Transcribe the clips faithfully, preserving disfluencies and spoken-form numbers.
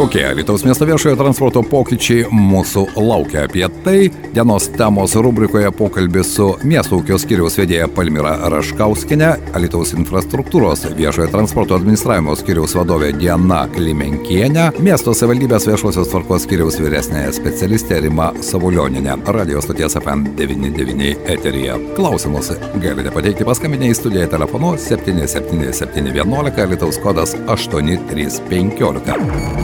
Kokie Alytaus miesto viešojo transporto pokyčiai mūsų laukia? Apie tai dienos temos rubrikoje pokalbis su miesto ūkio skyriaus vedėja Palmira Raškauskienė, Alytaus infrastruktūros viešojo transporto administravimo skyriaus vadovė Diana Klimenkienė, miesto savivaldybės viešosios tvarkos skyriaus vyresnė specialistė Rima Savulionienė, radio stoties F M devyni devyni eteryje. Klausimus galite pateikti paskambinę į studiją telefonu septyni septyni septyni vienuolika, Alytaus kodas aštuoni trys penkiolika.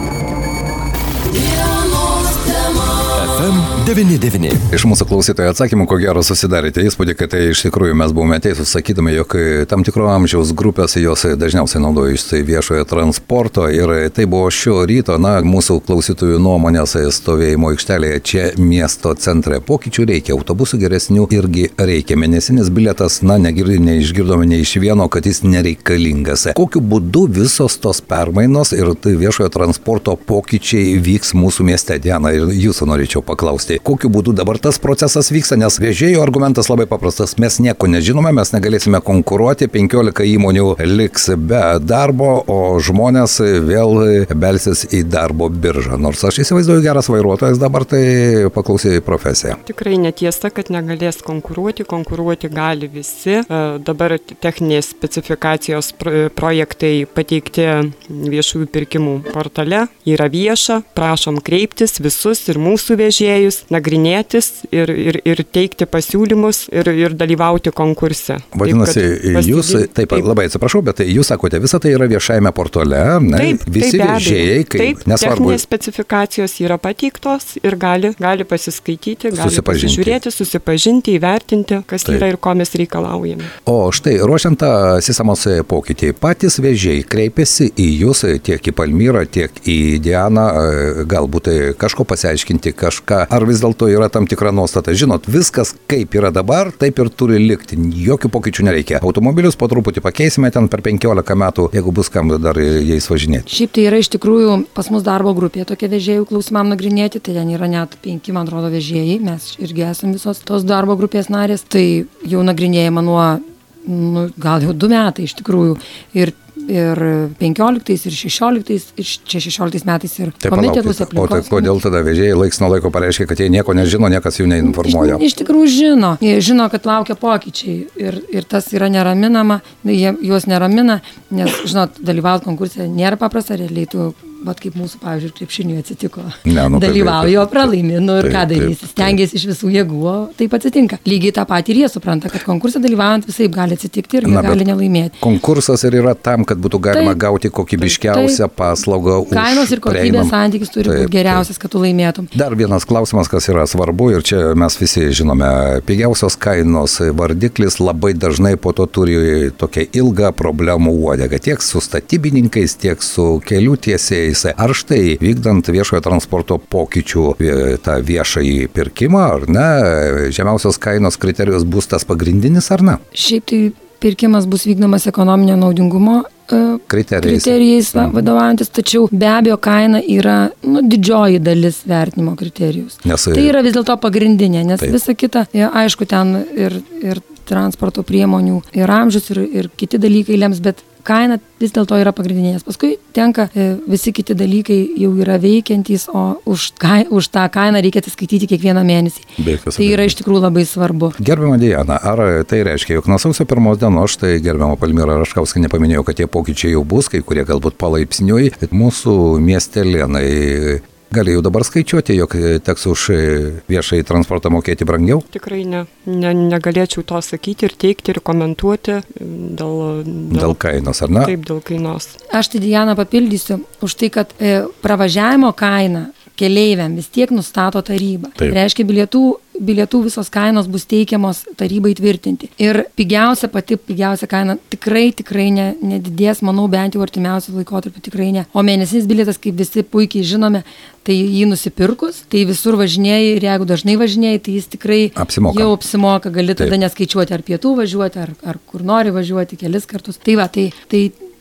F M devyni devyni. Iš mūsų klausytojų atsakymų, ko gero susidarėte įspūdį, kad tai iš tikrųjų mes buvome teisūs, sakydami, jog tam tikro amžiaus grupės jos dažniausiai naudojasi viešojo transporto ir tai buvo šio ryto, na, mūsų klausytojų nuomonės stovėjimo aikštelėje čia miesto centre. Pokyčių reikia, autobusų geresnių irgi reikia. Mėnesinis bilietas, na, negirdi, neišgirdome nei iš vieno, kad jis nereikalingas. Kokiu būdu visos tos permainos ir tai viešojo transporto pokyčiai vyks mūsų mieste? Diana, ir jūsų norėčiau paklausti, kokiu būdu dabar tas procesas vyksta, nes vežėjų argumentas labai paprastas, mes nieko nežinome, mes negalėsime konkuruoti, penkiolika įmonių liks be darbo, o žmonės vėl belsis į darbo biržą. Nors aš įsivaizduoju geras vairuotojas, dabar tai paklausė profesiją. Tikrai netiesa, kad negalės konkuruoti, konkuruoti gali visi. Dabar techninės specifikacijos projektai pateikti viešųjų pirkimų portale, yra vieša, prašom kreiptis visus ir mūsų vežėjus, nagrinėtis ir, ir, ir teikti pasiūlymus ir, ir dalyvauti konkurse. Vadinasi, taip, jūs, taip, taip, labai atsiprašau, bet jūs sakote, visa tai yra viešajame portale, ne? Taip, visi taip, vežėjai, kaip taip, nesvarbu. Techninės specifikacijos yra pateiktos ir gali, gali pasiskaityti, gali pasižiūrėti, susipažinti, įvertinti, kas taip yra ir ko mes reikalaujame. O štai, ruošiant tą sistemos pokytį, patys vežėjai kreipiasi į jūs, tiek į Palmirą, tiek į Dianą, galbūt kažko pasiaiškinti, kažką, ar vis dėlto yra tam tikra nuostata. Žinot, viskas kaip yra dabar, taip ir turi likti. Jokių pokyčių nereikia. Automobilius po truputį pakeisime ten per penkiolika metų, jeigu bus kam dar jais važinėti. Šiaip tai yra iš tikrųjų pas mus darbo grupė tokia vežėjų klausimam nagrinėti, tai ten yra net penki, man atrodo, vežėjai, mes irgi esame visos tos darbo grupės narės, tai jau nagrinėjama nuo, nu, gal jau du metai iš tikrųjų. Ir ir penkioliktais, ir šešioliktais, ir čia šešioliktais metais ir komitetus aplinkos. O tai kodėl tada vežėjai laiks nuo laiko pareiškia, kad jie nieko nežino, niekas jų neinformuoja? Iš, iš tikrųjų žino. Jie žino, kad laukia pokyčiai ir, ir tas yra neraminama, jie, juos neramina, nes, žinot, dalyvauti konkurse nėra paprasta, realiai tu, bet kaip mūsų, pavyzdžiui, krepšiniui atsitiko, ne, nu, dalyvauja, o pralaimi, nu ir ką darysi, stengiasi iš visų jėgų, o taip atsitinka. Lygiai tą patį ir jie supranta, kad konkursą dalyvaujant visaip gali atsitikti ir jie gali nelaimėti. Konkursas ir yra tam, kad būtų galima taip gauti kokybiškiausią taip, paslaugą už kainos ir kokybės prieinam santykis turi taip, būti geriausias, kad tu laimėtum. Dar vienas klausimas, kas yra svarbu ir čia mes visi žinome, pigiausios kainos vardiklis labai dažnai po to turi tokią ilgą problemų uodegą, tiek su statybininkais, tiek su kelių tiesėjais. Ar štai vykdant viešojo transporto pokyčių tą viešąjį pirkimą, ar ne, žemiausios kainos kriterijus bus tas pagrindinis, ar ne? Šiaip tai pirkimas bus vykdomas ekonominio naudingumo kriterijais, kriterijais mm. vadovaujantis, tačiau be abejo kaina yra nu, didžioji dalis vertinimo kriterijus. Nes, tai yra vis dėlto pagrindinė, nes taip visa kita, aišku, ten ir, ir transporto priemonių, ir amžius, ir, ir kiti dalykai lems, bet kaina vis dėlto yra pagrindinė, nes paskui tenka visi kiti dalykai jau yra veikiantys, o už, kai, už tą kainą reikia atsiskaityti kiekvieną mėnesį. Tai yra iš tikrųjų labai svarbu. Gerbiama Diana, ar tai reiškia, jog nuo sausio pirmos dienos, štai gerbiama Palmira Raškauskienė paminėjo, kad tie pokyčiai jau bus, kai kurie galbūt palaipsniui, mūsų miestelėnai gali jau dabar skaičiuoti, jog teks už viešai transportą mokėti brangiau? Tikrai ne. ne. Negalėčiau to sakyti ir teikti ir komentuoti dėl, dėl... dėl kainos, ar ne? Taip, dėl kainos. Aš tai Diana papildysiu už tai, kad e, pravažiavimo kaina keleiviam vis tiek nustato taryba. Taip. Reiškia, bilietų, bilietų visos kainos bus teikiamos tarybai tvirtinti. Ir pigiausia, pati pigiausia kaina tikrai, tikrai ne, nedidės, manau, bent jau artimiausių laikotarpių tikrai ne. O mėnesinis bilietas, kaip visi puikiai žinome, tai jį nusipirkus, tai visur važinėjai ir jeigu dažnai važinėjai, tai jis tikrai apsimoka. Jau apsimoka, gali tada Taip. Neskaičiuoti ar pietų važiuoti, ar, ar kur nori važiuoti kelis kartus. Tai va, tai... tai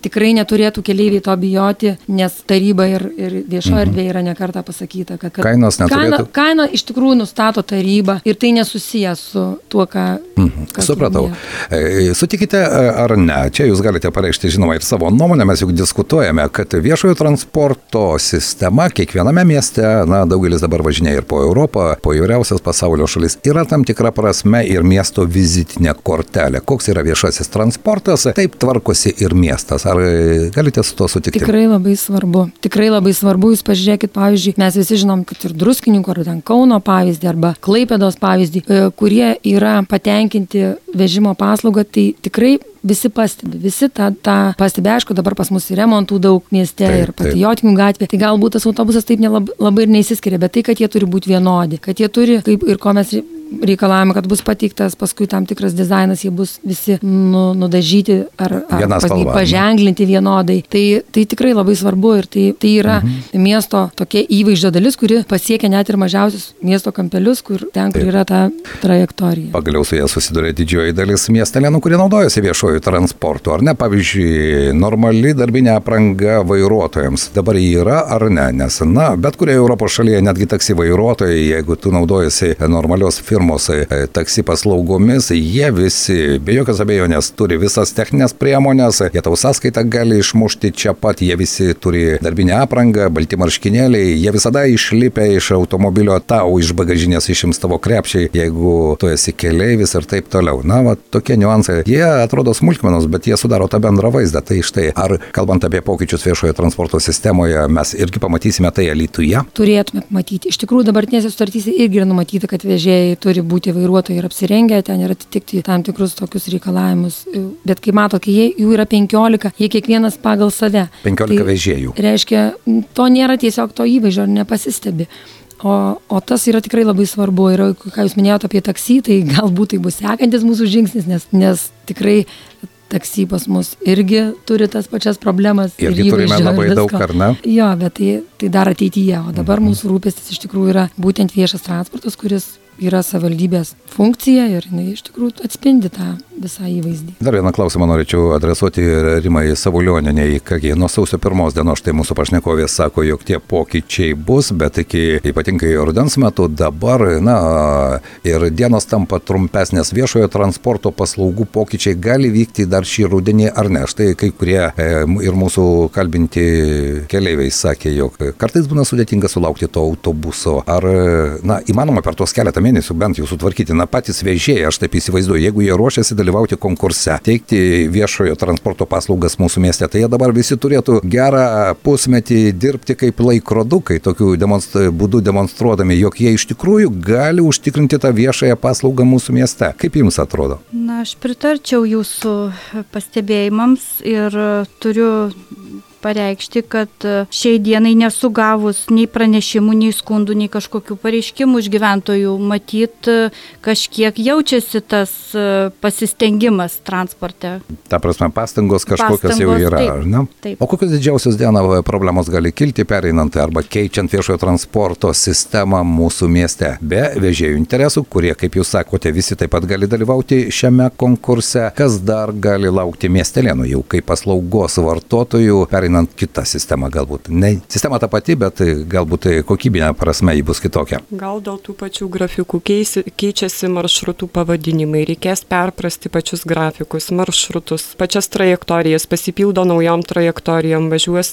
tikrai neturėtų keleiviai to bijoti, nes taryba ir, ir viešo mhm. erdvė yra nekartą pasakyta, kad, kad kainos neturėtų. Kaina, kaina iš tikrųjų nustato taryba ir tai nesusijęs su tuo, ką... Mhm. Supratau. E, sutikite ar ne? Čia jūs galite pareikšti, žinoma, ir savo nuomonę, mes juk diskutuojame, kad viešojo transporto sistema kiekviename mieste, na, daugelis dabar važinėja ir po Europą, po įvairiausias pasaulio šalis, yra tam tikra prasme ir miesto vizitinė kortelė. Koks yra viešasis transportas, taip tvarkosi ir miestas. Ar galite su to sutikti? Tikrai labai svarbu. Tikrai labai svarbu. Jūs pažiūrėkit, pavyzdžiui, mes visi žinom, kad ir Druskininkų, ar ten Kauno pavyzdį, arba Klaipėdos pavyzdį, kurie yra patenkinti vežimo paslaugą, tai tikrai visi pastebi, visi tą, tą pastebi, aišku, dabar pas mus remontų daug mieste taip, ir Patriotinių gatvė, tai galbūt tas autobusas taip nelab, labai ir neįsiskiria, bet tai, kad jie turi būti vienodi, kad jie turi, kaip ir ko mes reikalavome, kad bus pateiktas paskui tam tikras dizainas, jie bus visi nu, nudažyti ar, ar paženklinti vienodai. Tai, tai tikrai labai svarbu ir tai, tai yra mhm. miesto tokia įvaizdžio dalis, kuri pasiekia net ir mažiausius miesto kampelius, kur ten, kur taip. Yra ta trajektorija. Pagaliau su jie susiduria didžioji dalis miestelėnų, kurie naudojasi viešojų transportu, ar ne? Pavyzdžiui, normali darbinė apranga vairuotojams dabar yra ar ne? Nes, na, bet kurioje Europos šalyje, netgi taksi vairuotojai, jeigu tu naudojasi normalios firmos taksi paslaugomis, jie visi, be jokios abejonės, turi visas techninės priemonės, jie tau sąskaitą gali išmušti čia pat, jie visi turi darbinę aprangą, balti marškinėliai, jie visada išlipę iš automobilio tau iš bagažinės išims tavo krepšiai, jeigu tu esi keleivis ir taip toliau. Na, va, tokie niuansai, jie atrodo smulkmenos, bet jie sudaro tą bendrą vaizdą. Tai štai, ar kalbant apie pokyčius viešojo transporto sistemoje, mes irgi pamatysime tai Alytuje? Turėtume matyti. Iš tikrųjų, dabartinėse sutartyse irgi yra numatyta, kad vežėjai turi būti vairuotojai ir apsirengę, ten ir atitikti tam tikrus tokius reikalavimus. Bet kai mato, kai jie, jų yra penkiolika, jie kiekvienas pagal save. penkiolika tai vežėjų. Reiškia, to nėra tiesiog to įvaizdžio, nepasistebi. O, o tas yra tikrai labai svarbu. Ir ką jūs minėjote apie taksi, tai galbūt tai bus sekantis mūsų žingsnis, nes, nes tikrai taksi pas mus irgi turi tas pačias problemas. Irgi ir turime labai daug, ar ne? Jo, bet tai, tai dar ateityje. O dabar mhm. mūsų rūpestis iš tikrųjų yra būtent viešas transportas, kuris yra savivaldybės funkcija ir jinai iš tikrųjų atspindi tą visą įvaizdį. Dar vieną klausimą norėčiau adresuoti Rimai Savulionienei, kągi nuo sausio pirmos dienos štai mūsų pašnekovė sako, jog tie pokyčiai bus, bet iki ypatingai rudens metu dabar, na, ir dienos tampa trumpesnės, viešojo transporto paslaugų pokyčiai gali vykti dar šį rudenį ar ne. Štai kai kurie e, ir mūsų kalbinti keleiviai sakė, jog kartais būna sudėtinga sulaukti to autobuso. Ar, na, įmanoma per tos keletą mėnesių bent jau sutvarkyti, na, patys vežėjai, aš taip įsivaizduoju, jeigu jie ruošiasi dalyvauti konkurse, teikti viešojo transporto paslaugas mūsų mieste, tai jie dabar visi turėtų gerą pusmetį dirbti kaip laikrodukai, tokiu demonstr- būdu demonstruodami, jog jie iš tikrųjų gali užtikrinti tą viešąją paslaugą mūsų mieste. Kaip jums atrodo? Na, aš pritarčiau jūsų pastebėjimams ir turiu pareikšti, kad šiai dienai nesugavus nei pranešimų, nei skundų, nei kažkokių pareiškimų iš gyventojų, matyt, kažkiek jaučiasi tas pasistengimas transporte. Ta prasme, pastangos kažkokios pastangos, jau yra, taip, ar ne? Taip. O kokios didžiausios dieną problemos gali kilti pereinant arba keičiant viešojo transporto sistemą mūsų mieste? Be vežėjų interesų, kurie, kaip jūs sakote, visi taip pat gali dalyvauti šiame konkurse. Kas dar gali laukti miestelėnų jau kaip paslaugos vartotojų, pereinant kitą sistemą galbūt? Ne, sistema ta pati, bet galbūt kokybinė prasme ji bus kitokia. Gal dėl tų pačių grafikų keisi, keičiasi maršrutų pavadinimai, reikės perprasti pačius grafikus, maršrutus, pačias trajektorijas, pasipildo naujom trajektorijom, važiuos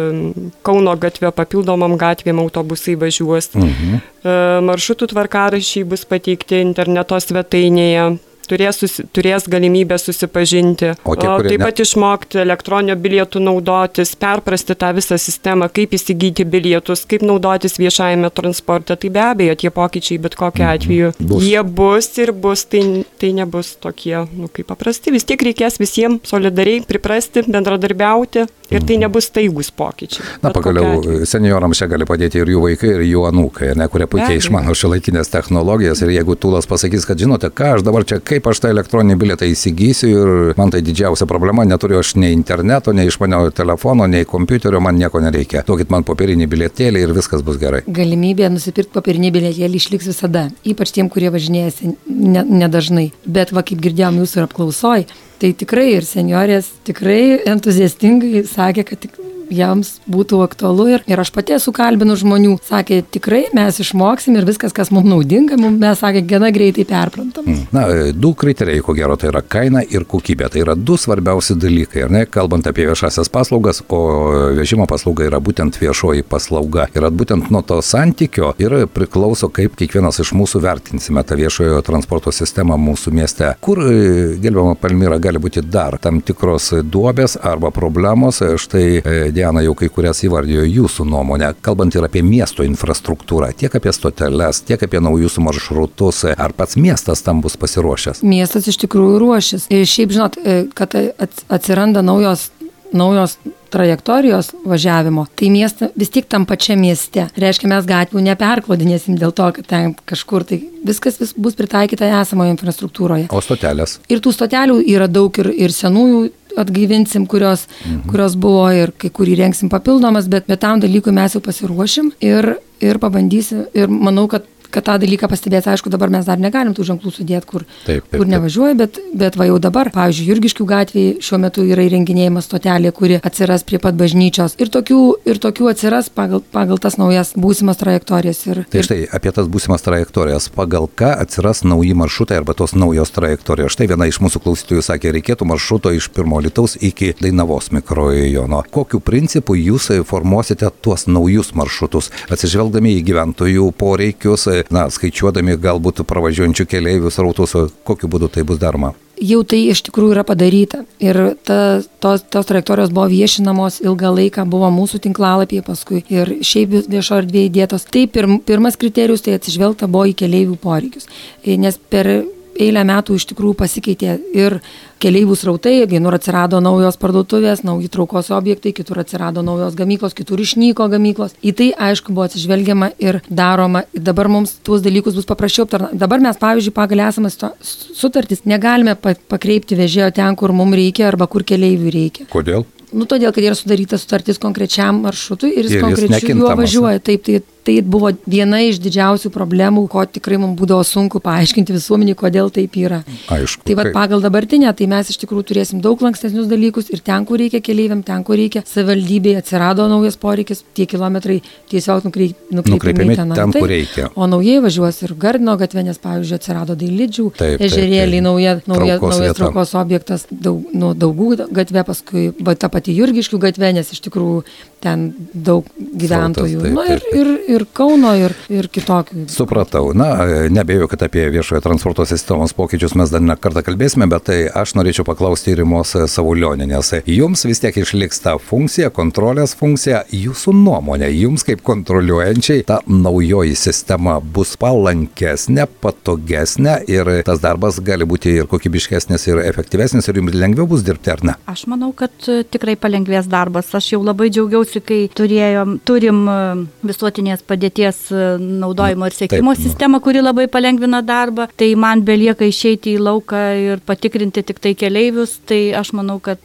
Kauno gatvė, papildomam gatvėm autobusai važiuos, mhm. maršrutų tvarkaraščiai bus pateikti interneto svetainėje. Turės, susi, turės galimybę susipažinti, o tie, taip pat ne... išmokti elektroninių bilietų naudotis, perprasti tą visą sistemą, kaip įsigyti bilietus, kaip naudotis viešajame transporte. Tai be abejo, tie pokyčiai bet kokiu atveju. Bus. Jie bus ir bus, tai, tai nebus tokie, nu, kaip paprasti. Vis tiek reikės visiems solidariai priprasti, bendradarbiauti ir tai nebus staigus pokyčiai. Na, pagaliau, seniorams čia gali padėti ir jų vaikai, ir jų anūkai, ne, kurie puikiai išmano šiuolaikinės technologijas. Ir jeigu Tūlas pasakys, kad žinote, ką aš dabar čia, kaip aš tą elektroninį bilietą įsigysiu ir man tai didžiausia problema, neturiu aš nei interneto, nei išmaniojo telefono, nei kompiuterio, man nieko nereikia. Duokit man popierinį bilietėlį ir viskas bus gerai. Galimybė nusipirkti popierinį bilietėlį išliks visada, ypač tiem, kurie važinėjasi nedažnai. Ne Bet va, kaip girdėjom jūsų ir apklausoj, Tai tikrai ir seniorės tikrai entuziastingai sakė, kad tik jiems būtų aktualu ir, ir aš pati esu kalbinu žmonių, sakė, tikrai mes išmoksim ir viskas, kas mums naudinga, mums mes, sakė, gana greitai perprantam. Na, du kriterijai, ko gero, tai yra kaina ir kokybė, tai yra du svarbiausi dalykai, ar ne, kalbant apie viešasias paslaugas, o vežimo paslauga yra būtent viešoji paslauga. Ir būtent nuo to santykio ir priklauso, kaip kiekvienas iš mūsų vertinsime tą viešojo transporto sistemą mūsų mieste. Kur, gerbiama Palmira, gali būti dar tam tikros duobės arba problemos, štai Diana jau kai kurias įvardijo jūsų nuomonę, kalbant ir apie miesto infrastruktūrą, tiek apie stoteles, tiek apie naujus maršrutus, ar pats miestas tam bus pasiruošęs? Miestas iš tikrųjų ruošis. Šiaip žinot, kad atsiranda naujos, naujos trajektorijos važiavimo, tai miestą vis tiek tam pačiam mieste. Reiškia, mes gatvių neperklodinėsim dėl to, kad ten kažkur tai viskas vis bus pritaikyta esamoje infrastruktūroje. O stotelės? Ir tų stotelių yra daug ir, ir senųjų atgaivinsim, kurios, mhm. kurios buvo ir kai kur įrengsim papildomas, bet, bet tam dalykui mes jau pasiruošim ir, ir pabandysim ir manau, kad kad tą dalyką pastebėti, aišku, dabar mes dar negalim tų ženklų sudėti, kur, taip, taip, kur nevažiuoja, bet, bet va jau dabar, pavyzdžiui, Jurgiškių gatvėje šiuo metu yra įrenginėjama stotelė, kuri atsiras prie pat bažnyčios. Ir tokių, ir tokių atsiras pagal, pagal tas naujas būsimas trajektorijas. Ir, tai štai, apie tas būsimas trajektorijas, pagal ką atsiras nauji maršrutai arba tos naujos trajektorijos. Štai viena iš mūsų klausytojų sakė, reikėtų maršruto iš Pirmo Alytaus iki Dainavos mikrorajono. Kokiu principu jūs formuosite tuos naujus maršrutus, atsižvelgdami į gyventojų poreikius, na, skaičiuodami galbūt pravažiuojančių keleivių srautus, kokiu būdu tai bus daroma? Jau tai iš tikrųjų yra padaryta ir ta, tos, tos trajektorijos buvo viešinamos ilgą laiką, buvo mūsų tinklalapyje paskui ir šiaip viešo erdvėje įdėtos. Tai pirm, pirmas kriterijus, tai atsižvelgta buvo į keleivių poreikius, nes per eilę metų iš tikrųjų pasikeitė ir keleivių srautai, vienur atsirado naujos parduotuvės, nauji traukos objektai, kitur atsirado naujos gamyklos, kitur išnyko gamyklos. Į tai, aišku, buvo atsižvelgiama ir daroma. Dabar mums tuos dalykus bus paprasčiau aptarnauti. Dabar mes, pavyzdžiui, pagal esamas sutartis negalime pakreipti vežėjo ten, kur mums reikia arba kur keleivių reikia. Kodėl? Nu, todėl, kad yra sudaryta sutartis konkrečiam maršrutui ir jis, ir jis konkrečiu juo važiuoja. Taip, tai, tai buvo viena iš didžiausių problemų, ko tikrai mums būdavo sunku paaiškinti visuomenį, kodėl taip yra. Aišku. Tai vad pagal dabartinę, tai mes iš tikrųjų turėsim daug lankstesnius dalykus ir ten, kur reikia keleiviam, ten, kur reikia savivaldybėje, atsirado naujas poreikis, tie kilometrai tiesiog nukreip, nukreipiami ten, ten kur reikia. O naujai važiuos ir Gardino gatvė, nes, pavyzdžiui, atsirado Dailidžių, ežerėliai, nauja, nauja, naujas traukos objektas, daug, nu, Daugų gatvė, paskui ta pati Jurgiškių gatvė, nes iš tikrųjų ten daug gyventojų. Srautas, taip, na, ir, taip, taip. ir, ir Kauno, ir, ir kitokių. Supratau. Na, nebejoju, kad apie viešojo transporto sistemos pokyčius mes dar ne kartą kalbėsime, bet tai aš norėčiau paklausti Rimos Savulionienės. Jums vis tiek išliks ta funkcija, kontrolės funkcija, jūsų nuomonė, jums kaip kontroliuojančiai ta naujoji sistema bus palankesnė, patogesnė ir tas darbas gali būti ir kokybiškesnis, ir efektyvesnis, ir jums lengviau bus dirbti, ar ne? Aš manau, kad tikrai palengvės darbas. Aš jau labai džiaugiausi, kai turėjom, turim visuotinės padėties naudojimo ir sekimo Taip, sistemą, kuri labai palengvina darbą. Tai man belieka išeiti į lauką ir patikrinti tik tai keleivius. Tai aš manau, kad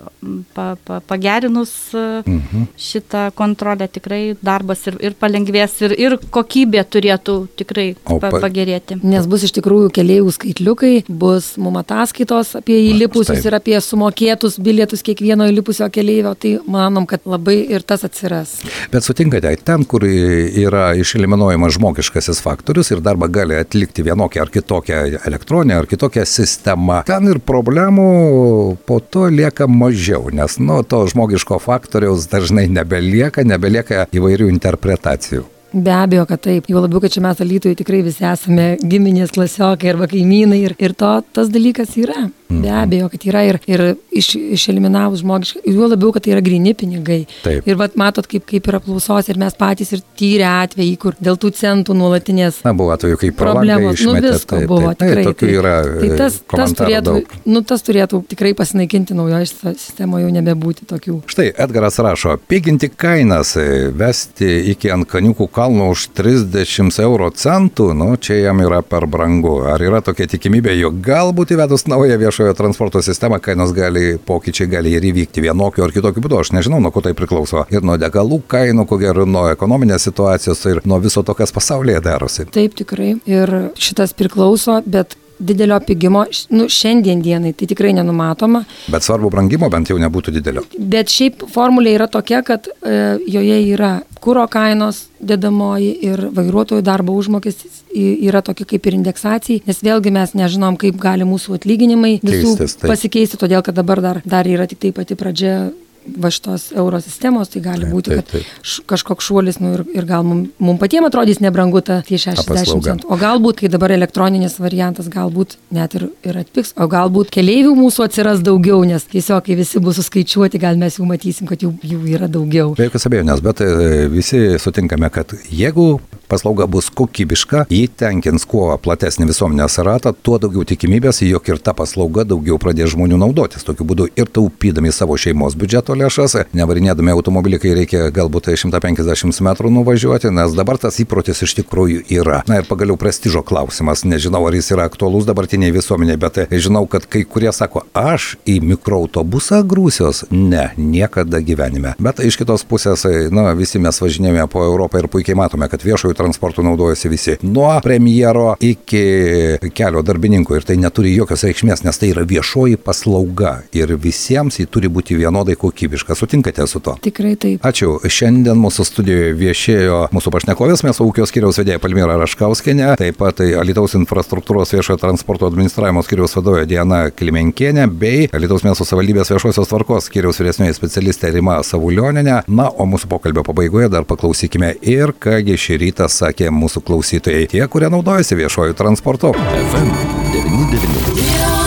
pa, pa, pagerinus mhm. šitą kontrolę tikrai darbas ir, ir palengvės ir, ir kokybė turėtų tikrai pa, pagerėti. Nes bus iš tikrųjų keleivių skaitliukai, bus mum ataskaitos apie įlipusius ir apie sumokėtus bilietus kiekvieno įlipusio keleivio. Tai manom, kad labai ir tas atsiras. Bet sutinkate, ten, kur yra išeliminuojamas žmogiškasis faktorius ir darbą gali atlikti vienokią ar kitokią elektroninę ar kitokią sistemą, ten ir problemų po to lieka mažiau, nes nuo to žmogiško faktoriaus dažnai nebelieka, nebelieka įvairių interpretacijų. Be abejo, kad taip. Jau labiau, kad čia mes Alytuje tikrai visi esame giminės, klasiokai arba kaimynai ir, ir to tas dalykas yra. Be abejo, kad yra ir, ir iš, išeliminavus žmogiškai, ir juo labiau, kad tai yra gryni pinigai. Taip. Ir vat matot, kaip, kaip yra apklausos ir mes patys ir tyrė atvejai, kur dėl tų centų nuolatinės Na, buvo atveju, kaip problemos. Nu, visko taip, buvo, taip, tikrai. Tokių yra tai tas, tas, turėtų, nu, tas turėtų tikrai pasinaikinti naujoje sistemoje, jau nebebūti tokių. Štai Edgaras rašo, piginti kainas, vesti iki Ankaniukų kalno už trisdešimt euro centų, nu, čia jam yra per brangu. Ar yra tokia tikimybė, jog galbūt įvedus naują viešą transporto sistemą, kainos gali, pokyčiai gali ir įvykti vienokiu ar kitokiu būdu. Aš nežinau, nuo ko tai priklauso. Ir nuo degalų kainų, ko gero, nuo ekonominės situacijos ir nuo viso to, kas pasaulyje darosi. Taip, tikrai. Ir šitas priklauso, bet didelio pigimo, nu, šiandien dienai tai tikrai nenumatoma. Bet svarbu brangimo bent jau nebūtų didelio. Bet šiaip formulė yra tokia, kad e, joje yra kuro kainos dedamoji ir vairuotojų darbo užmokestis yra tokia kaip ir indeksacijai, nes vėlgi mes nežinom, kaip gali mūsų atlyginimai visų Keistis, pasikeisti, todėl kad dabar dar, dar yra tik tai pati pradžia va šitos euro sistemos, tai gali taip, būti, kad taip, taip. Š, kažkoks šuolis, nu, ir, ir gal mums mum patiems atrodys nebrangu ta tie šešiasdešimt centų. O galbūt, kai dabar elektroninis variantas, galbūt net ir, ir atpiks, o galbūt keleivių mūsų atsiras daugiau, nes tiesiog, kai visi bus suskaičiuoti, gal mes jau matysim, kad jų, jų yra daugiau. Be jokios abejonės, bet visi sutinkame, kad jeigu paslauga bus kokybiška, jį tenkins kuo platesnį visuomenės ratą, tuo daugiau tikimybės, jog ir ta paslauga daugiau pradės žmonių naudotis. Tokiu būdu ir taupydami savo šeimos biudžeto lėšas, nevarinėdami automobilį, kai reikia galbūt šimtą penkiasdešimt metrų nuvažiuoti, nes dabar tas įprotis iš tikrųjų yra. Na ir pagaliau prestižo klausimas, nežinau, ar jis yra aktualus dabartiniai visuomeniai, bet žinau, kad kai kurie sako, aš į mikroautobusą grūsios, ne, niekada gyvenime. Bet iš kitos pusės, na, visi mes važinėjame po Europą ir puikiai matome, kad viešojo transportu naudojasi visi, nuo premjero iki kelio darbininkų, ir tai neturi jokios reikšmės, nes tai yra viešoji paslauga ir visiems ji turi būti vienodai kokybiška. Sutinkate su to? Tikrai taip. Ačiū. Šiandien mūsų studijoje viešėjo mūsų pašnekovės, miesto ūkio skyriaus vedėja Palmira Raškauskienė, taip pat Alytaus infrastruktūros viešojo transporto administravimo skyriaus vadovė Diana Klimenkienė bei Alytaus miesto savivaldybės viešosios tvarkos skyriaus vyresnioji specialistė Rima Savulionienė. Na, o mūsų pokalbio pabaigoje dar paklausykime ir kągi šį rytą sakė mūsų klausytojai, tie, kurie naudojasi viešojų transportu. F M devyni devyni.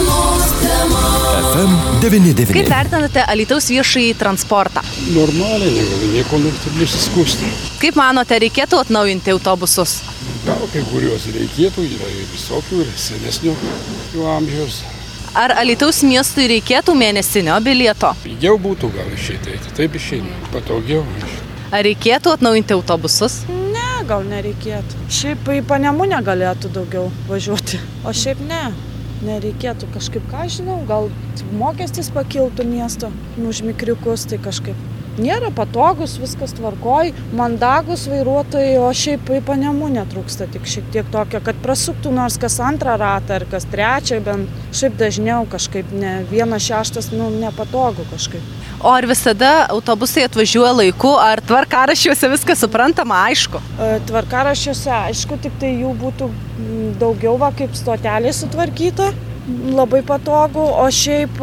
F M devyni devyni. Kaip vertinate Alytaus viešąjį transportą? Normaliai, negaliu nieko nesiskųsti. Kaip manote, reikėtų atnaujinti autobusus? Gal kai kuriuos reikėtų, yra ir visokių, ir senesnių jų amžiaus. Ar Alytaus miestui reikėtų mėnesinio bilieto? Pigiau būtų gal išeiti, taip išeina, patogiau. Ar reikėtų atnaujinti autobusus? Ne, gal nereikėtų. Šiaip į Panemunę galėtų daugiau važiuoti, o šiaip ne. Nereikėtų kažkaip, ką žinau, gal mokestis pakiltų miesto už mikriukus, tai kažkaip nėra patogus, viskas tvarkoj, mandagus vairuotojai, o šiaip į Panemunę trūksta tik šiek tiek tokio, kad prasuktų nors kas antrą ratą ar kas trečią, bent šiaip dažniau kažkaip, ne vienas šeštas, nu, nepatogu kažkaip. O ar visada autobusai atvažiuoja laiku, ar tvarkaraščiuose viskas suprantama, aišku? Tvarkaraščiuose, aišku, tik tai jų būtų daugiau, va, kaip stotelė sutvarkyta, labai patogu, o šiaip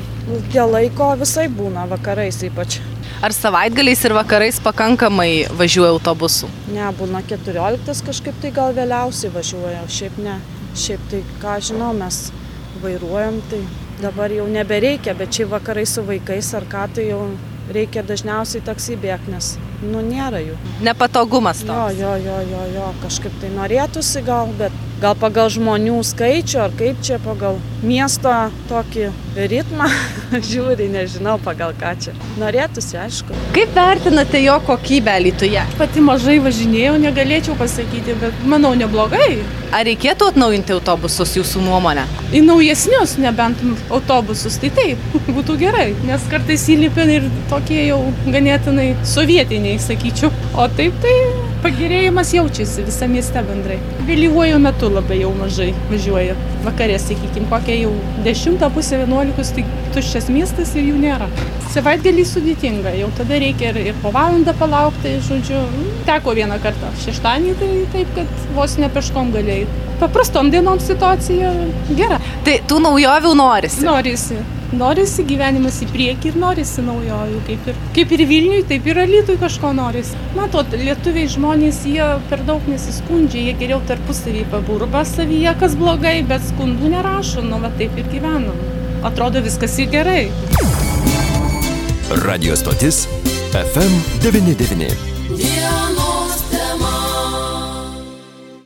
dėl laiko visai būna, vakarais ypač. Ar savaitgaliais ir vakarais pakankamai važiuoja autobusų? Ne, būna keturioliktas kažkaip tai gal vėliausiai važiuoja, o šiaip ne. Šiaip tai, ką žinau, mes vairuojam, tai dabar jau nebereikia, bet čia vakarai su vaikais ar ką, tai jau reikia dažniausiai taksi bėgti, nes, nu, nėra jų. Nepatogumas toks. Jo, jo, jo, jo, jo, kažkaip tai norėtųsi gal, bet gal pagal žmonių skaičių, ar kaip čia pagal miesto tokį ritmą žiūri, nežinau pagal ką čia. Norėtųsi, aišku. Kaip vertinate jo kokybę Alytuje? Pati mažai važinėjau, negalėčiau pasakyti, bet manau neblogai. Ar reikėtų atnaujinti autobusus jūsų nuomonę? Į naujesnius, nebent autobusus, tai taip, būtų gerai, nes kartais įlipia ir tokie jau ganėtinai sovietiniai, sakyčiau. O taip tai pagerėjimas jaučiasi visą mieste bendrai. Vėlyvuoju metu labai jau mažai važiuoja. Vakarė, sakykime, kokia jau dešimtą pusę vienuolikos, tai tuščias miestas ir jų nėra. Savaitgalį sudėtinga, jau tada reikia ir, ir po valandą palaukti, žodžiu. Teko vieną kartą šeštadienį, tai taip, kad vos ne peškom galėjai. Paprastom dienom situacija gera. Tai tų naujovių norisi? Norisi. Norisi gyvenimas į priekį ir norisi naujovių. Kaip ir, kaip ir Vilniui, taip ir Alytui kažko norisi. Matot, lietuviai žmonės, jie per daug nesiskundžia, jie geriau tarpusavį paburba savyje, kas blogai, bet skundų nerašo, nu va taip ir gyvenam. Atrodo viskas ir gerai. Radio stotis F M devyni devyni.